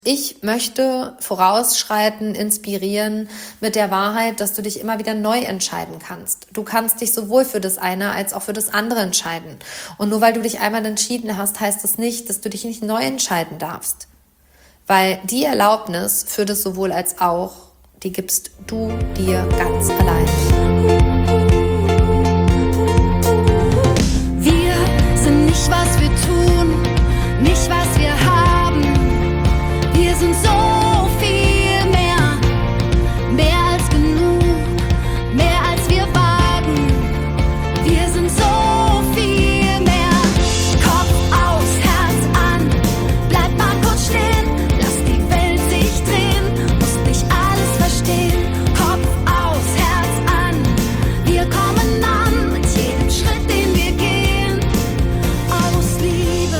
Ich möchte vorausschreiten, inspirieren mit der Wahrheit, dass du dich immer wieder neu entscheiden kannst. Du kannst dich sowohl für das eine als auch für das andere entscheiden. Und nur weil du dich einmal entschieden hast, heißt das nicht, dass du dich nicht neu entscheiden darfst. Weil die Erlaubnis für das sowohl als auch, die gibst du dir ganz allein. Wir sind nicht, was wir tun, nicht, was wir haben. Wir sind so viel mehr, mehr als genug, mehr als wir wagen. Wir sind so viel mehr. Kopf aus, Herz an, bleib mal kurz stehen, lass die Welt sich drehen, musst nicht alles verstehen. Kopf aus, Herz an, wir kommen an mit jedem Schritt, den wir gehen, aus Liebe.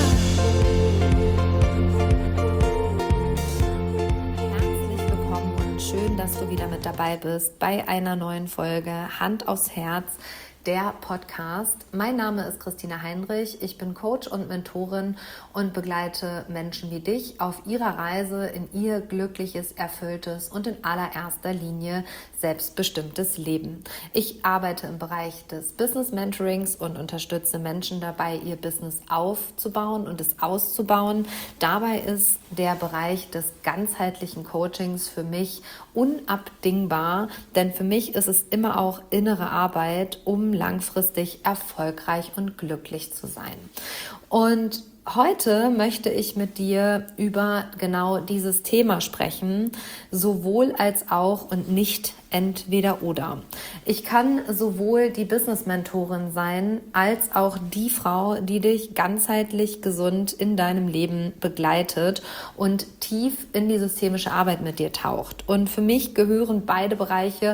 Herzlich willkommen und schön, dass du wieder mit dabei bist bei einer neuen Folge Hand aufs Herz, der Podcast. Mein Name ist Christina Heinrich, ich bin Coach und Mentorin und begleite Menschen wie dich auf ihrer Reise in ihr glückliches, erfülltes und in allererster Linie selbstbestimmtes Leben. Ich arbeite im Bereich des Business Mentorings und unterstütze Menschen dabei, ihr Business aufzubauen und es auszubauen. Dabei ist der Bereich des ganzheitlichen Coachings für mich unabdingbar, denn für mich ist es immer auch innere Arbeit, um langfristig erfolgreich und glücklich zu sein. Und heute möchte ich mit dir über genau dieses Thema sprechen, sowohl als auch und nicht entweder oder. Ich kann sowohl die Business-Mentorin sein, als auch die Frau, die dich ganzheitlich gesund in deinem Leben begleitet und tief in die systemische Arbeit mit dir taucht. Und für mich gehören beide Bereiche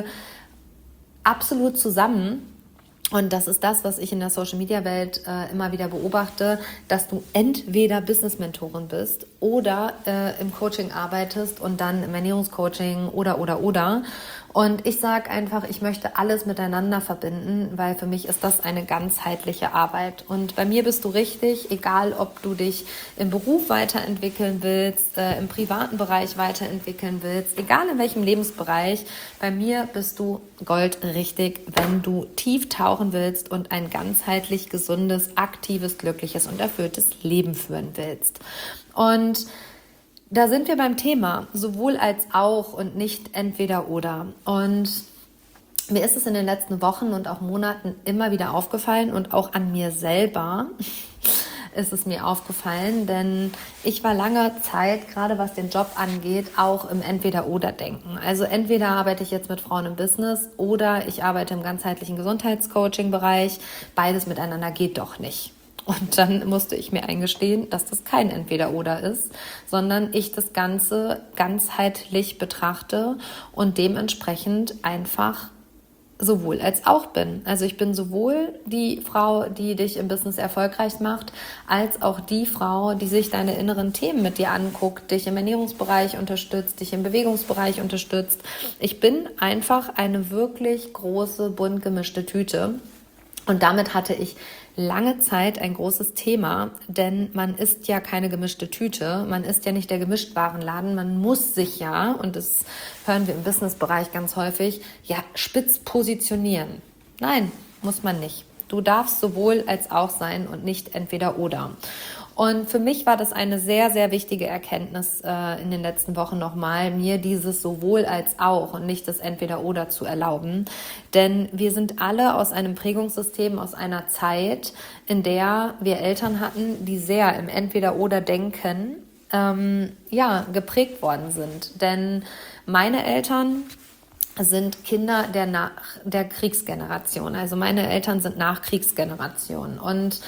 absolut zusammen. Und das ist das, was ich in der Social-Media-Welt immer wieder beobachte, dass du entweder Business-Mentorin bist oder im Coaching arbeitest und dann im Ernährungscoaching oder. Und ich sage einfach, ich möchte alles miteinander verbinden, weil für mich ist das eine ganzheitliche Arbeit. Und bei mir bist du richtig, egal ob du dich im Beruf weiterentwickeln willst, im privaten Bereich weiterentwickeln willst, egal in welchem Lebensbereich, bei mir bist du goldrichtig, wenn du tief tauchen willst und ein ganzheitlich gesundes, aktives, glückliches und erfülltes Leben führen willst. Und da sind wir beim Thema, sowohl als auch und nicht entweder oder. Und mir ist es in den letzten Wochen und auch Monaten immer wieder aufgefallen und auch an mir selber ist es mir aufgefallen, denn ich war lange Zeit, gerade was den Job angeht, auch im Entweder-Oder-Denken. Also entweder arbeite ich jetzt mit Frauen im Business oder ich arbeite im ganzheitlichen Gesundheitscoaching-Bereich. Beides miteinander geht doch nicht. Und dann musste ich mir eingestehen, dass das kein Entweder-Oder ist, sondern ich das Ganze ganzheitlich betrachte und dementsprechend einfach sowohl als auch bin. Also ich bin sowohl die Frau, die dich im Business erfolgreich macht, als auch die Frau, die sich deine inneren Themen mit dir anguckt, dich im Ernährungsbereich unterstützt, dich im Bewegungsbereich unterstützt. Ich bin einfach eine wirklich große, bunt gemischte Tüte. Und damit hatte ich lange Zeit ein großes Thema, denn man ist ja keine gemischte Tüte, man ist ja nicht der Gemischtwarenladen, man muss sich ja, und das hören wir im Businessbereich ganz häufig, ja spitz positionieren. Nein, muss man nicht. Du darfst sowohl als auch sein und nicht entweder oder. Und für mich war das eine sehr, sehr wichtige Erkenntnis in den letzten Wochen nochmal, mir dieses sowohl als auch und nicht das Entweder-Oder zu erlauben. Denn wir sind alle aus einem Prägungssystem, aus einer Zeit, in der wir Eltern hatten, die sehr im Entweder-Oder-Denken geprägt worden sind. Denn meine Eltern sind Kinder der Kriegsgeneration. Also meine Eltern sind Nachkriegsgeneration. Und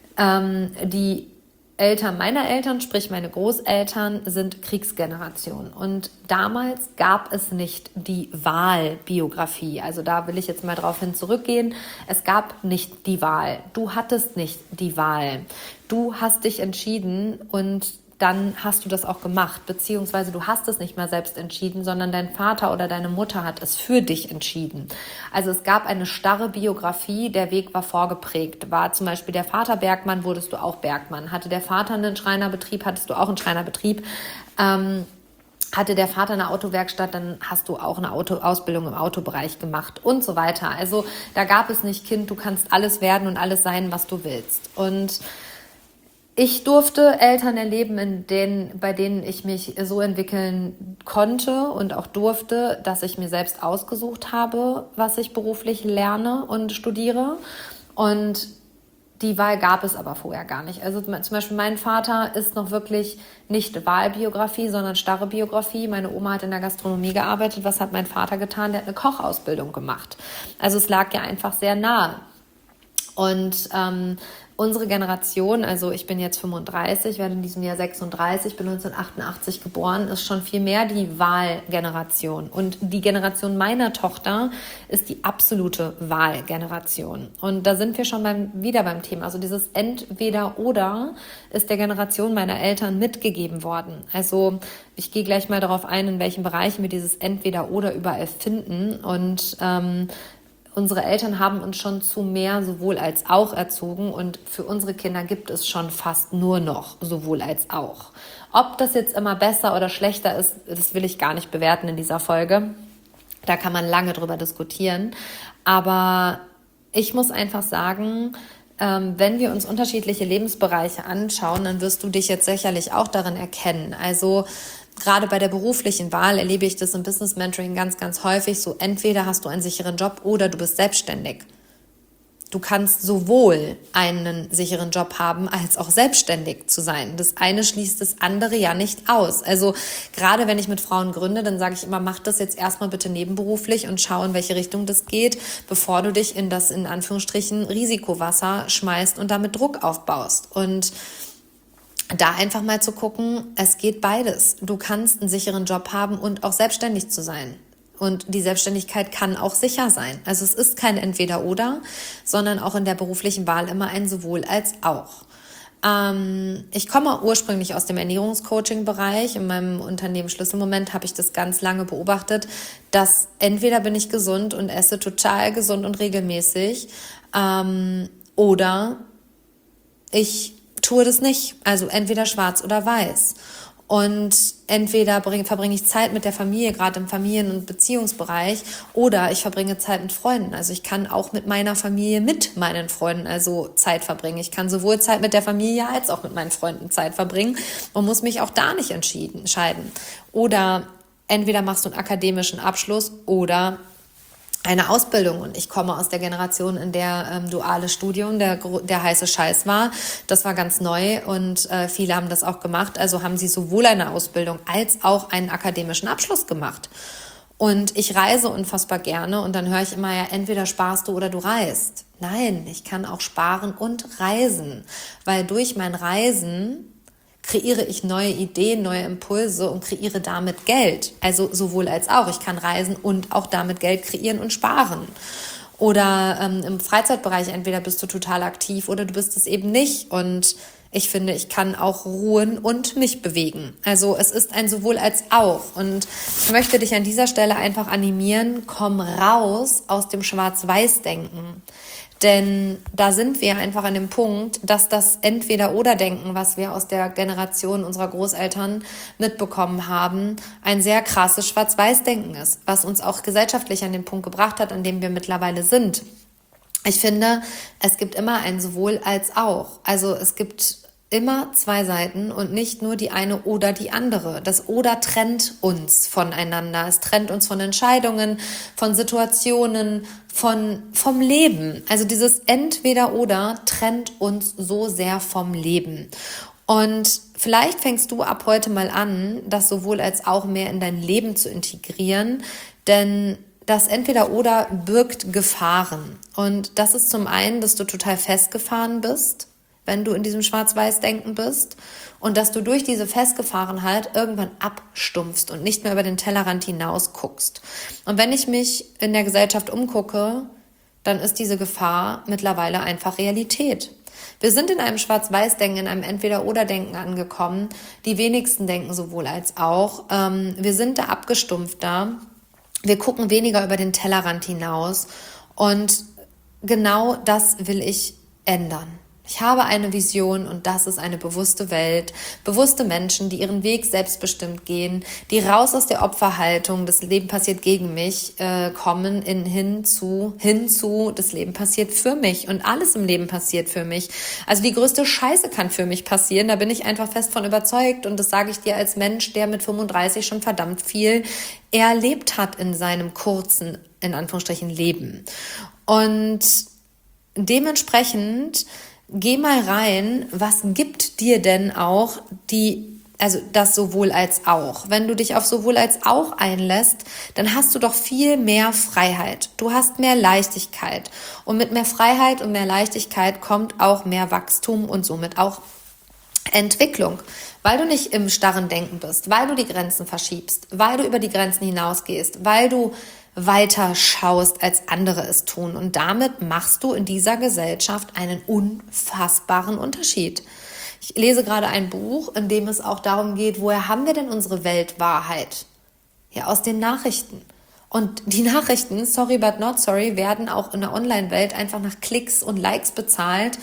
die Eltern meiner Eltern, sprich meine Großeltern, sind Kriegsgeneration. Und damals gab es nicht die Wahlbiografie. Also da will ich jetzt mal drauf hin zurückgehen. Es gab nicht die Wahl. Du hattest nicht die Wahl. Du hast dich entschieden und dann hast du das auch gemacht, beziehungsweise du hast es nicht mehr selbst entschieden, sondern dein Vater oder deine Mutter hat es für dich entschieden. Also es gab eine starre Biografie, der Weg war vorgeprägt. War zum Beispiel der Vater Bergmann, wurdest du auch Bergmann. Hatte der Vater einen Schreinerbetrieb, hattest du auch einen Schreinerbetrieb. hatte der Vater eine Autowerkstatt, dann hast du auch eine Ausbildung im Autobereich gemacht und so weiter. Also da gab es nicht, Kind, du kannst alles werden und alles sein, was du willst. Und ich durfte Eltern erleben, bei denen ich mich so entwickeln konnte und auch durfte, dass ich mir selbst ausgesucht habe, was ich beruflich lerne und studiere. Und die Wahl gab es aber vorher gar nicht. Also zum Beispiel mein Vater ist noch wirklich nicht Wahlbiografie, sondern starre Biografie. Meine Oma hat in der Gastronomie gearbeitet. Was hat mein Vater getan? Der hat eine Kochausbildung gemacht. Also es lag ja einfach sehr nahe. Und unsere Generation, also ich bin jetzt 35, werde in diesem Jahr 36, bin 1988 geboren, ist schon viel mehr die Wahlgeneration. Und die Generation meiner Tochter ist die absolute Wahlgeneration. Und da sind wir schon wieder beim Thema. Also dieses Entweder-Oder ist der Generation meiner Eltern mitgegeben worden. Also ich gehe gleich mal darauf ein, in welchen Bereichen wir dieses Entweder-Oder überall finden. Und unsere Eltern haben uns schon zu mehr sowohl als auch erzogen und für unsere Kinder gibt es schon fast nur noch sowohl als auch. Ob das jetzt immer besser oder schlechter ist, das will ich gar nicht bewerten in dieser Folge. Da kann man lange drüber diskutieren. Aber ich muss einfach sagen, wenn wir uns unterschiedliche Lebensbereiche anschauen, dann wirst du dich jetzt sicherlich auch darin erkennen. Also gerade bei der beruflichen Wahl erlebe ich das im Business Mentoring ganz, ganz häufig. So entweder hast du einen sicheren Job oder du bist selbstständig. Du kannst sowohl einen sicheren Job haben, als auch selbstständig zu sein. Das eine schließt das andere ja nicht aus. Also gerade wenn ich mit Frauen gründe, dann sage ich immer, mach das jetzt erstmal bitte nebenberuflich und schau, in welche Richtung das geht, bevor du dich in das, in Anführungsstrichen, Risikowasser schmeißt und damit Druck aufbaust. Und da einfach mal zu gucken, es geht beides. Du kannst einen sicheren Job haben und auch selbstständig zu sein. Und die Selbstständigkeit kann auch sicher sein. Also es ist kein Entweder-Oder, sondern auch in der beruflichen Wahl immer ein sowohl als auch. Ich komme ursprünglich aus dem Ernährungscoaching-Bereich. In meinem Unternehmen Schlüsselmoment habe ich das ganz lange beobachtet, dass entweder bin ich gesund und esse total gesund und regelmäßig oder ich tue das nicht, also entweder schwarz oder weiß. Und entweder verbringe ich Zeit mit der Familie, gerade im Familien- und Beziehungsbereich, oder ich verbringe Zeit mit Freunden. Also ich kann auch mit meiner Familie, mit meinen Freunden also Zeit verbringen. Ich kann sowohl Zeit mit der Familie als auch mit meinen Freunden Zeit verbringen und muss mich auch da nicht entscheiden. Oder entweder machst du einen akademischen Abschluss oder eine Ausbildung. Und ich komme aus der Generation, in der duales Studium der heiße Scheiß war. Das war ganz neu und viele haben das auch gemacht. Also haben sie sowohl eine Ausbildung als auch einen akademischen Abschluss gemacht. Und ich reise unfassbar gerne und dann höre ich immer, ja, entweder sparst du oder du reist. Nein, ich kann auch sparen und reisen, weil durch mein Reisen kreiere ich neue Ideen, neue Impulse und kreiere damit Geld. Also sowohl als auch. Ich kann reisen und auch damit Geld kreieren und sparen. Oder im Freizeitbereich entweder bist du total aktiv oder du bist es eben nicht. Und ich finde, ich kann auch ruhen und mich bewegen. Also es ist ein sowohl als auch. Und ich möchte dich an dieser Stelle einfach animieren, komm raus aus dem Schwarz-Weiß-Denken. Denn da sind wir einfach an dem Punkt, dass das Entweder-Oder-Denken, was wir aus der Generation unserer Großeltern mitbekommen haben, ein sehr krasses Schwarz-Weiß-Denken ist, was uns auch gesellschaftlich an den Punkt gebracht hat, an dem wir mittlerweile sind. Ich finde, es gibt immer ein sowohl als auch. Also es gibt immer zwei Seiten und nicht nur die eine oder die andere. Das Oder trennt uns voneinander. Es trennt uns von Entscheidungen, von Situationen, vom Leben. Also dieses Entweder-Oder trennt uns so sehr vom Leben. Und vielleicht fängst du ab heute mal an, das sowohl als auch mehr in dein Leben zu integrieren, denn das Entweder-Oder birgt Gefahren. Und das ist zum einen, dass du total festgefahren bist, wenn du in diesem Schwarz-Weiß-Denken bist und dass du durch diese Festgefahrenheit irgendwann abstumpfst und nicht mehr über den Tellerrand hinaus guckst. Und wenn ich mich in der Gesellschaft umgucke, dann ist diese Gefahr mittlerweile einfach Realität. Wir sind in einem Schwarz-Weiß-Denken, in einem Entweder-Oder-Denken angekommen. Die wenigsten denken sowohl als auch. Wir sind da abgestumpfter. Wir gucken weniger über den Tellerrand hinaus. Und genau das will ich ändern. Ich habe eine Vision und das ist eine bewusste Welt, bewusste Menschen, die ihren Weg selbstbestimmt gehen, die raus aus der Opferhaltung, das Leben passiert gegen mich, kommen hin zu, das Leben passiert für mich und alles im Leben passiert für mich. Also die größte Scheiße kann für mich passieren, da bin ich einfach fest von überzeugt und das sage ich dir als Mensch, der mit 35 schon verdammt viel erlebt hat in seinem kurzen, in Anführungsstrichen, Leben. Und dementsprechend geh mal rein, was gibt dir denn auch das sowohl als auch. Wenn du dich auf sowohl als auch einlässt, dann hast du doch viel mehr Freiheit. Du hast mehr Leichtigkeit. Und mit mehr Freiheit und mehr Leichtigkeit kommt auch mehr Wachstum und somit auch Entwicklung. Weil du nicht im starren Denken bist, weil du die Grenzen verschiebst, weil du über die Grenzen hinausgehst, weil du weiter schaust, als andere es tun. Und damit machst du in dieser Gesellschaft einen unfassbaren Unterschied. Ich lese gerade ein Buch, in dem es auch darum geht, woher haben wir denn unsere Weltwahrheit? Ja, aus den Nachrichten. Und die Nachrichten, sorry but not sorry, werden auch in der Online-Welt einfach nach Klicks und Likes bezahlt.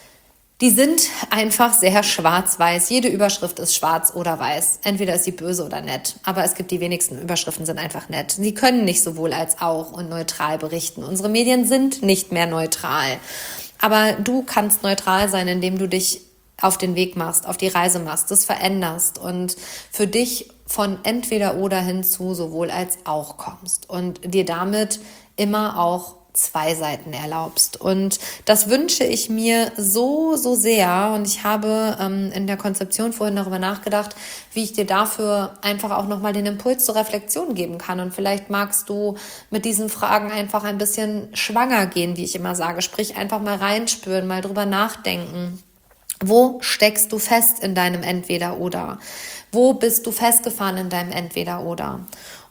Die sind einfach sehr schwarz-weiß. Jede Überschrift ist schwarz oder weiß. Entweder ist sie böse oder nett. Aber es gibt die wenigsten Überschriften, sind einfach nett. Sie können nicht sowohl als auch und neutral berichten. Unsere Medien sind nicht mehr neutral. Aber du kannst neutral sein, indem du dich auf den Weg machst, auf die Reise machst, das veränderst und für dich von entweder oder hin zu sowohl als auch kommst und dir damit immer auch zwei Seiten erlaubst. Und das wünsche ich mir so, so sehr. Und ich habe in der Konzeption vorhin darüber nachgedacht, wie ich dir dafür einfach auch nochmal den Impuls zur Reflexion geben kann. Und vielleicht magst du mit diesen Fragen einfach ein bisschen schwanger gehen, wie ich immer sage. Sprich, einfach mal reinspüren, mal drüber nachdenken. Wo steckst du fest in deinem Entweder-Oder? Wo bist du festgefahren in deinem Entweder-Oder?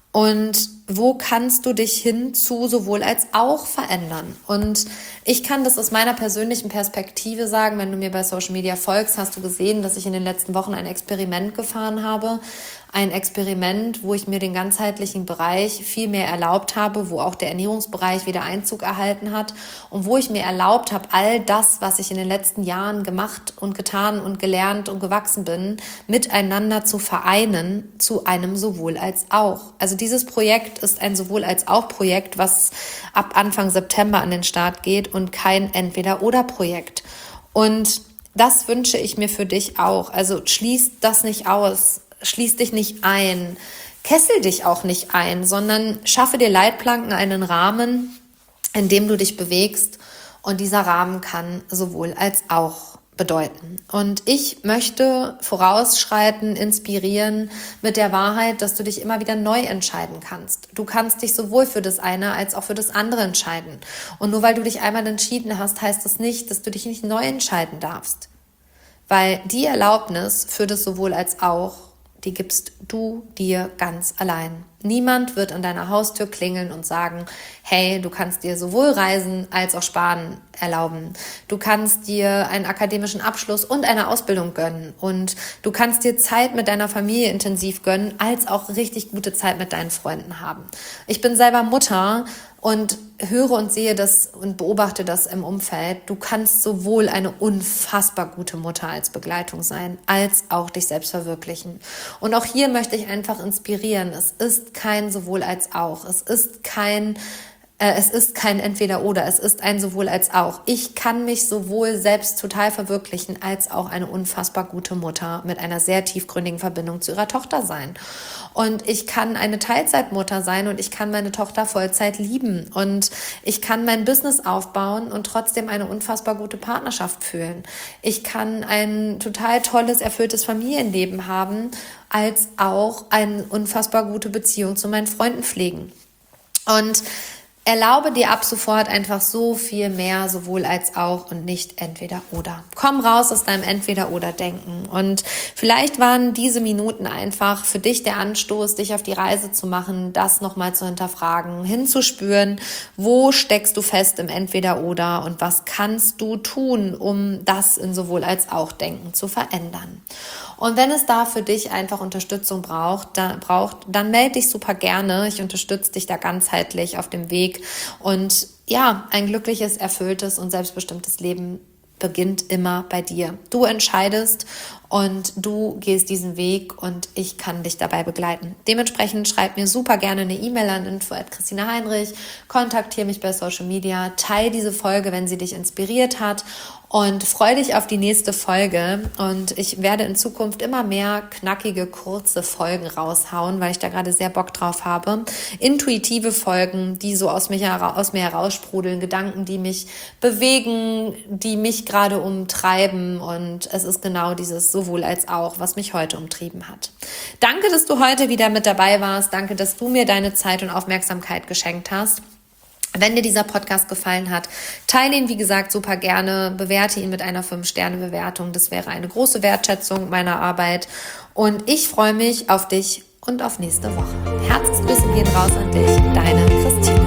Und wo kannst du dich hin zu sowohl als auch verändern? Und ich kann das aus meiner persönlichen Perspektive sagen, wenn du mir bei Social Media folgst, hast du gesehen, dass ich in den letzten Wochen ein Experiment gefahren habe. Ein Experiment, wo ich mir den ganzheitlichen Bereich viel mehr erlaubt habe, wo auch der Ernährungsbereich wieder Einzug erhalten hat und wo ich mir erlaubt habe, all das, was ich in den letzten Jahren gemacht und getan und gelernt und gewachsen bin, miteinander zu vereinen zu einem sowohl als auch. Also dieses Projekt ist ein sowohl als auch Projekt, was ab Anfang September an den Start geht und kein Entweder-oder-Projekt. Und das wünsche ich mir für dich auch. Also schließ das nicht aus. Schließ dich nicht ein, kessel dich auch nicht ein, sondern schaffe dir Leitplanken, einen Rahmen, in dem du dich bewegst. Und dieser Rahmen kann sowohl als auch bedeuten. Und ich möchte vorausschreiten, inspirieren mit der Wahrheit, dass du dich immer wieder neu entscheiden kannst. Du kannst dich sowohl für das eine als auch für das andere entscheiden. Und nur weil du dich einmal entschieden hast, heißt das nicht, dass du dich nicht neu entscheiden darfst. Weil die Erlaubnis für das sowohl als auch, die gibst du dir ganz allein. Niemand wird an deiner Haustür klingeln und sagen, hey, du kannst dir sowohl Reisen als auch Sparen erlauben. Du kannst dir einen akademischen Abschluss und eine Ausbildung gönnen. Und du kannst dir Zeit mit deiner Familie intensiv gönnen, als auch richtig gute Zeit mit deinen Freunden haben. Ich bin selber Mutter und höre und sehe das und beobachte das im Umfeld. Du kannst sowohl eine unfassbar gute Mutter als Begleitung sein, als auch dich selbst verwirklichen. Und auch hier möchte ich einfach inspirieren. Es ist kein sowohl als auch. Es ist kein Entweder-oder, es ist ein sowohl als auch. Ich kann mich sowohl selbst total verwirklichen, als auch eine unfassbar gute Mutter mit einer sehr tiefgründigen Verbindung zu ihrer Tochter sein. Und ich kann eine Teilzeitmutter sein und ich kann meine Tochter Vollzeit lieben. Und ich kann mein Business aufbauen und trotzdem eine unfassbar gute Partnerschaft fühlen. Ich kann ein total tolles, erfülltes Familienleben haben, als auch eine unfassbar gute Beziehung zu meinen Freunden pflegen. Und erlaube dir ab sofort einfach so viel mehr, sowohl als auch und nicht entweder oder. Komm raus aus deinem Entweder-oder-Denken. Und vielleicht waren diese Minuten einfach für dich der Anstoß, dich auf die Reise zu machen, das nochmal zu hinterfragen, hinzuspüren, wo steckst du fest im Entweder-oder und was kannst du tun, um das in sowohl als auch Denken zu verändern. Und wenn es da für dich einfach Unterstützung braucht, dann melde dich super gerne. Ich unterstütze dich da ganzheitlich auf dem Weg und ja, ein glückliches, erfülltes und selbstbestimmtes Leben beginnt immer bei dir. Du entscheidest und du gehst diesen Weg und ich kann dich dabei begleiten. Dementsprechend schreib mir super gerne eine E-Mail an info@christinaheinrich, kontaktiere mich bei Social Media, teile diese Folge, wenn sie dich inspiriert hat und freue dich auf die nächste Folge. Und ich werde in Zukunft immer mehr knackige, kurze Folgen raushauen, weil ich da gerade sehr Bock drauf habe. Intuitive Folgen, die so aus mir heraussprudeln, Gedanken, die mich bewegen, die mich gerade umtreiben. Und es ist genau dieses sowohl als auch, was mich heute umtrieben hat. Danke, dass du heute wieder mit dabei warst. Danke, dass du mir deine Zeit und Aufmerksamkeit geschenkt hast. Wenn dir dieser Podcast gefallen hat, teile ihn, wie gesagt, super gerne, bewerte ihn mit einer 5-Sterne-Bewertung. Das wäre eine große Wertschätzung meiner Arbeit. Und ich freue mich auf dich und auf nächste Woche. Herzensgrüße gehen raus an dich, deine Christine.